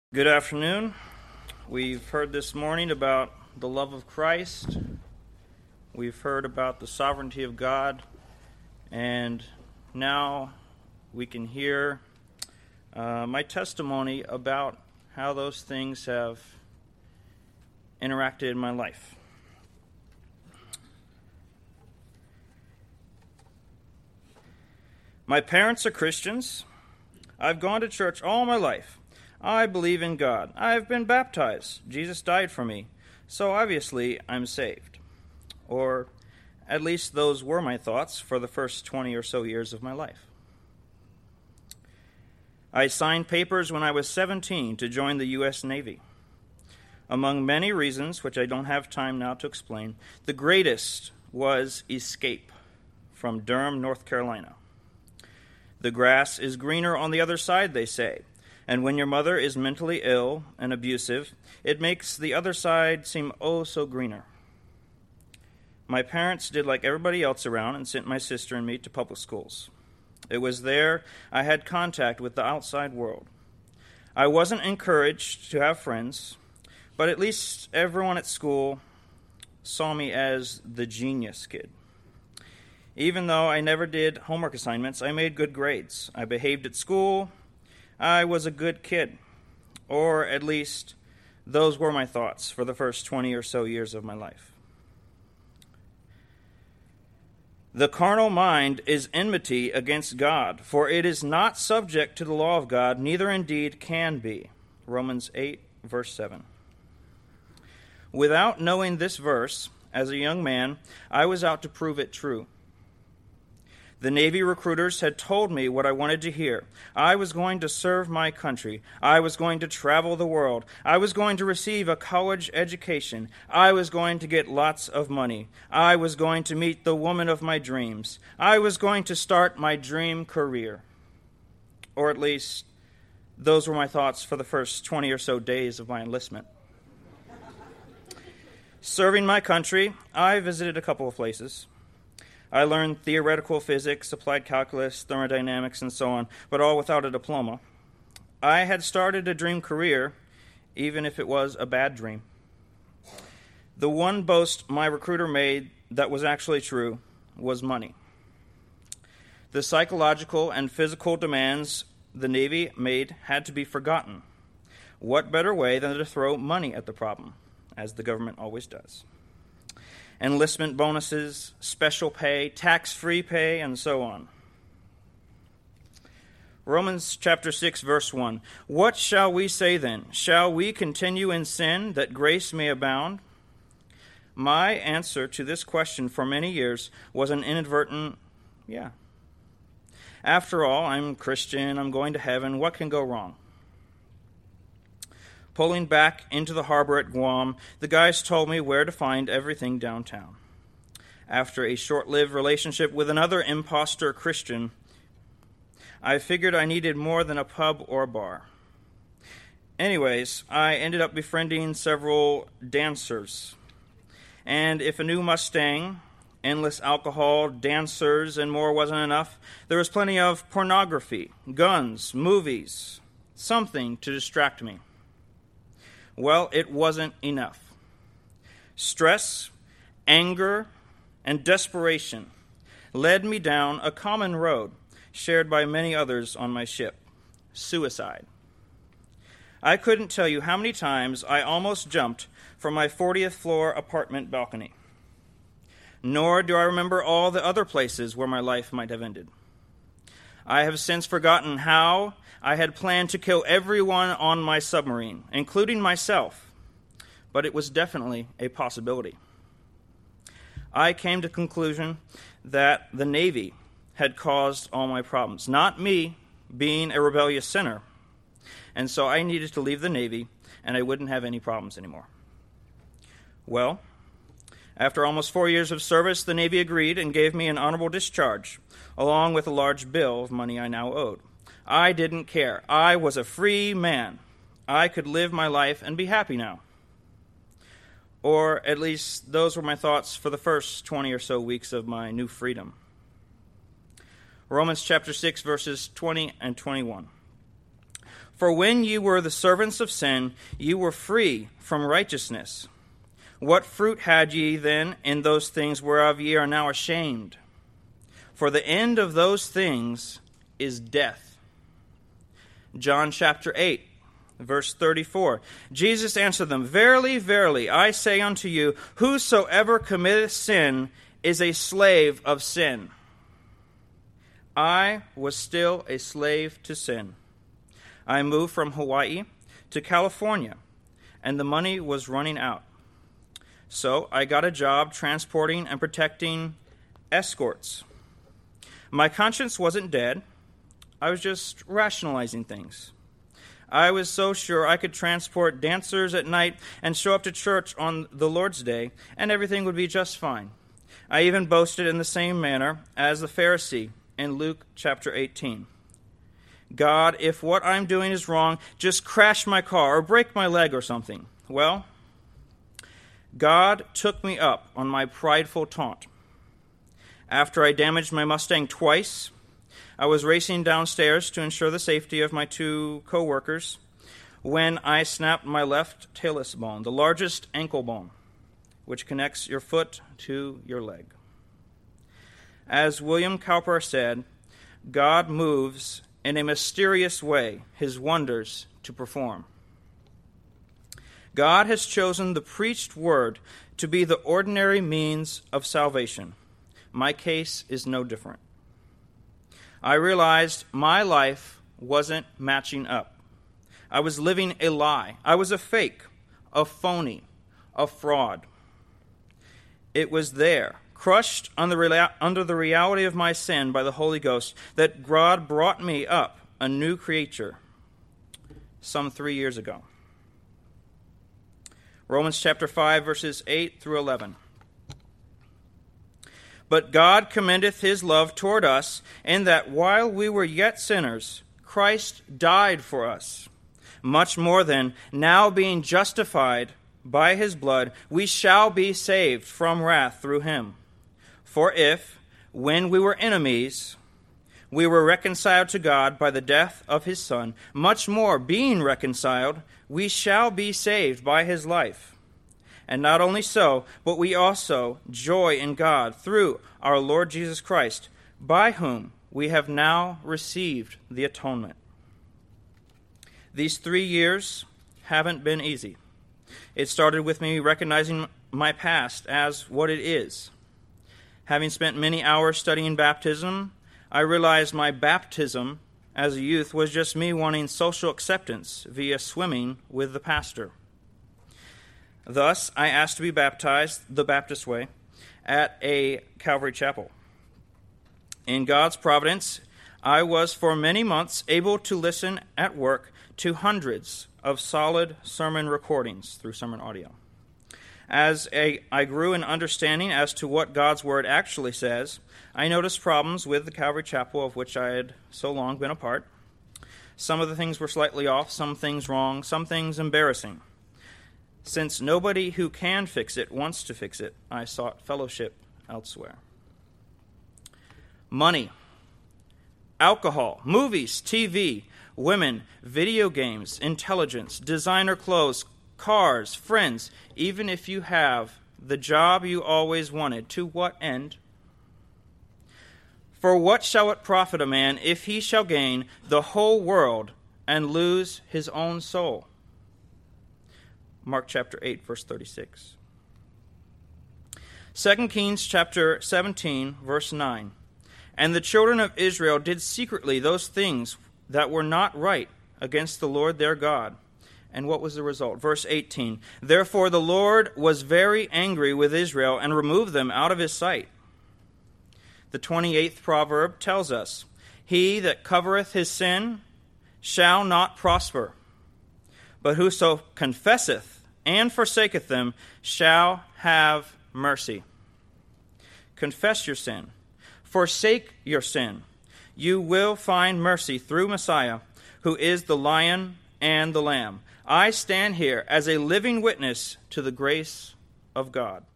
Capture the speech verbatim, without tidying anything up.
Good afternoon. We've heard this morning about the love of Christ. We've heard about the sovereignty of God. And now we can hear uh, my testimony about how those things have interacted in my life. My parents are Christians. I've gone to church all my life. I believe in God. I've been baptized. Jesus died for me. So obviously, I'm saved. Or at least those were my thoughts for the first twenty or so years of my life. I signed papers when I was seventeen to join the U S Navy. Among many reasons, which I don't have time now to explain, the greatest was escape from Durham, North Carolina. The grass is greener on the other side, they say. And when your mother is mentally ill and abusive, it makes the other side seem oh so greener. My parents did like everybody else around and sent my sister and me to public schools. It was there I had contact with the outside world. I wasn't encouraged to have friends, but at least everyone at school saw me as the genius kid. Even though I never did homework assignments, I made good grades. I behaved at school. I was a good kid, or at least those were my thoughts for the first twenty or so years of my life. The carnal mind is enmity against God, for it is not subject to the law of God, neither indeed can be. Romans eight, verse seven. Without knowing this verse, as a young man, I was out to prove it true. The Navy recruiters had told me what I wanted to hear. I was going to serve my country. I was going to travel the world. I was going to receive a college education. I was going to get lots of money. I was going to meet the woman of my dreams. I was going to start my dream career. Or at least, those were my thoughts for the first twenty or so days of my enlistment. Serving my country, I visited a couple of places. I learned theoretical physics, applied calculus, thermodynamics, and so on, but all without a diploma. I had started a dream career, even if it was a bad dream. The one boast my recruiter made that was actually true was money. The psychological and physical demands the Navy made had to be forgotten. What better way than to throw money at the problem, as the government always does? Enlistment bonuses, special pay, tax-free pay, and so on. Romans chapter six, verse one. What shall we say then? Shall we continue in sin that grace may abound? My answer to this question for many years was an inadvertent, yeah. After all, I'm Christian, I'm going to heaven, what can go wrong? Pulling back into the harbor at Guam, the guys told me where to find everything downtown. After a short-lived relationship with another imposter Christian, I figured I needed more than a pub or a bar. Anyways, I ended up befriending several dancers. And if a new Mustang, endless alcohol, dancers, and more wasn't enough, there was plenty of pornography, guns, movies, something to distract me. Well, it wasn't enough. Stress, anger, and desperation led me down a common road shared by many others on my ship: suicide. I couldn't tell you how many times I almost jumped from my fortieth floor apartment balcony. Nor do I remember all the other places where my life might have ended. I have since forgotten how I had planned to kill everyone on my submarine, including myself, but it was definitely a possibility. I came to the conclusion that the Navy had caused all my problems, not me being a rebellious sinner, and so I needed to leave the Navy, and I wouldn't have any problems anymore. Well, after almost four years of service, the Navy agreed and gave me an honorable discharge, along with a large bill of money I now owed. I didn't care. I was a free man. I could live my life and be happy now. Or at least those were my thoughts for the first twenty or so weeks of my new freedom. Romans chapter six, verses twenty and twenty-one. For when ye were the servants of sin, ye were free from righteousness. What fruit had ye then in those things whereof ye are now ashamed? For the end of those things is death. John chapter eight, verse thirty-four. Jesus answered them, Verily, verily, I say unto you, whosoever committeth sin is a slave of sin. I was still a slave to sin. I moved from Hawaii to California, and the money was running out. So I got a job transporting and protecting escorts. My conscience wasn't dead. I was just rationalizing things. I was so sure I could transport dancers at night and show up to church on the Lord's Day, and everything would be just fine. I even boasted in the same manner as the Pharisee in Luke chapter eighteen. God, if what I'm doing is wrong, just crash my car or break my leg or something. Well, God took me up on my prideful taunt. After I damaged my Mustang twice, I was racing downstairs to ensure the safety of my two co-workers when I snapped my left talus bone, the largest ankle bone, which connects your foot to your leg. As William Cowper said, God moves in a mysterious way his wonders to perform. God has chosen the preached word to be the ordinary means of salvation. My case is no different. I realized my life wasn't matching up. I was living a lie. I was a fake, a phony, a fraud. It was there, crushed under the reality of my sin by the Holy Ghost, that God brought me up a new creature some three years ago. Romans chapter five, verses eight through eleven. But God commendeth his love toward us, in that while we were yet sinners, Christ died for us. Much more then, now being justified by his blood, we shall be saved from wrath through him. For if, when we were enemies, we were reconciled to God by the death of his Son, much more, being reconciled, we shall be saved by his life. And not only so, but we also joy in God through our Lord Jesus Christ, by whom we have now received the atonement. These three years haven't been easy. It started with me recognizing my past as what it is. Having spent many hours studying baptism, I realized my baptism as a youth was just me wanting social acceptance via swimming with the pastor. Thus, I asked to be baptized the Baptist way at a Calvary chapel. In God's providence, I was for many months able to listen at work to hundreds of solid sermon recordings through sermon audio. As a, I grew in understanding as to what God's Word actually says, I noticed problems with the Calvary Chapel of which I had so long been a part. Some of the things were slightly off, some things wrong, some things embarrassing. Since nobody who can fix it wants to fix it, I sought fellowship elsewhere. Money, alcohol, movies, T V, women, video games, intelligence, designer clothes, cars, friends, even if you have the job you always wanted, to what end? For what shall it profit a man if he shall gain the whole world and lose his own soul? Mark chapter eight, verse thirty-six. Second Kings chapter seventeen, verse nine. And the children of Israel did secretly those things that were not right against the Lord their God. And what was the result? Verse eighteen. Therefore the Lord was very angry with Israel and removed them out of his sight. The twenty-eighth proverb tells us, He that covereth his sin shall not prosper, but whoso confesseth and forsaketh them shall have mercy. Confess your sin. Forsake your sin. You will find mercy through Messiah, who is the Lion and the Lamb. I stand here as a living witness to the grace of God.